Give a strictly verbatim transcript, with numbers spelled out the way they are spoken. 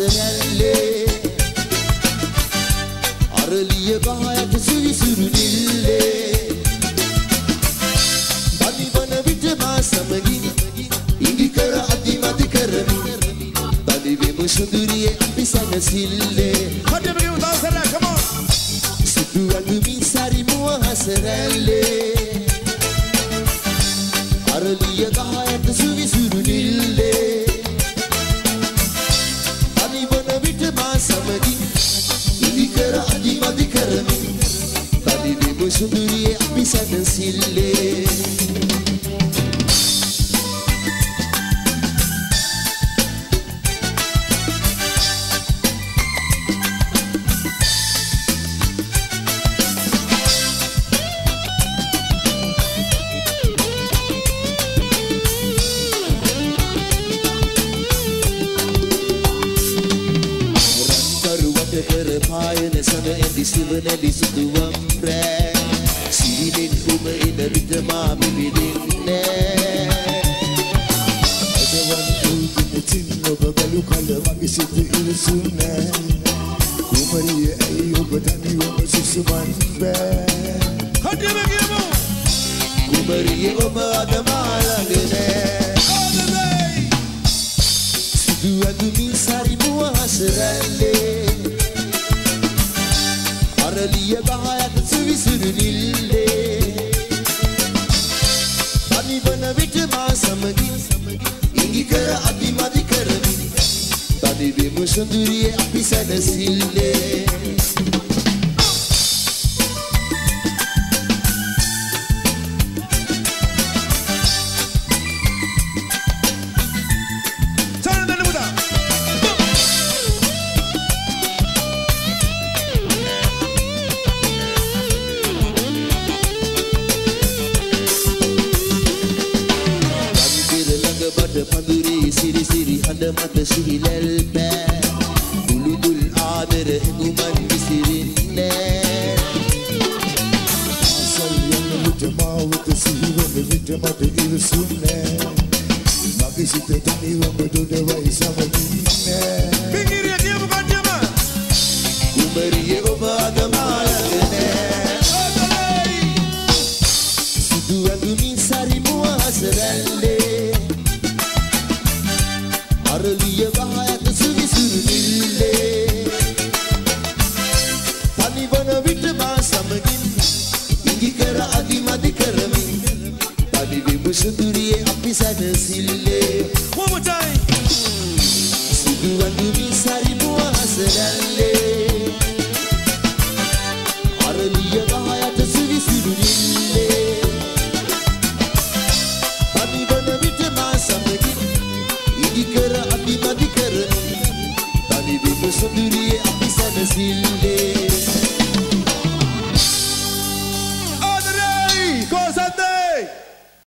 හසරැල්ලේ අරලිය ගහයට සුවිසුරු නිල්ලේ බනිවන විට මා සමගින් ඉඟි කර අදිමදි කරමින් බනිවෙමු සුඳුරියේ අපි සැනසිල්ලේ හදිම ගිමු දවසට come on සිදු අඳුමින් සරිමුව හසරැල්ලේ අරලිය ගහයට සුවිසුරු නිල්ලේ බනිවන විට මා සමගින් ඉඟි කර අදිමදි කරමින් බනිවෙමු සුඳුරියේ අපි සැනසිල්ලේ සිවනැලි සිදුවම් රෑ සීලෙන් උම එන විට මා මිමිදින්නේ අදවන් උල්පිනතින් ඔබ බැලු කල මගේ සිත ඉවසුම් නෑ කුමරිය ඇයි ඔබ තනිවම සුසුමන් බෑ හදිම ගිමු කුමරිය ඔබ අද මා ළඟ නෑ සිදු අඳුමින් සරිමුව හසරැල්ලේ අරලිය ගහයට සුවිසුරු නිල්ලේ බනිවන විට මා සමගින් ඉඟි කර අදිමදි කරමින් බනිවෙමු සුඳුරියේ අපි සැනසිල්ලේ පඳුරේ සිරි සිරි හඬ මත සිහිලැල් බෑ දුලුදුල් ආදර හිඟුමන් විසිරින්නේ ආසල් යන විට මාවත සිහිවන විට මට ඉවසුම් නෑ මගේ සිත තනිවම දොඩවයි සමගින්නේ පිංගිරිය කියමු කන්ජම කුමරිය ඔබ අද මා ළඟ නෑ සිදු ඇඳුමින් සරිමුව හසරැල්ලේ අරලිය ගහයට සුවිසුරු නිල්ලේ පනිවන විට මා සමගින් ඉඟි කර අදිමදි කරමින් පනිවෙමු සුඳුරියේ අපි සැනසිල්ලේ one more time සිදු අඳුමින් සරිමුව හසරැල්ලේ අරලිය ගහයට සුවිසුරු නිල්ලේ පනිවන විට මා සමගින් ඉඟි කර අදිමදි කරමින් බනිවෙමු සුඳුරියේ අපි සැනසිල්ලේ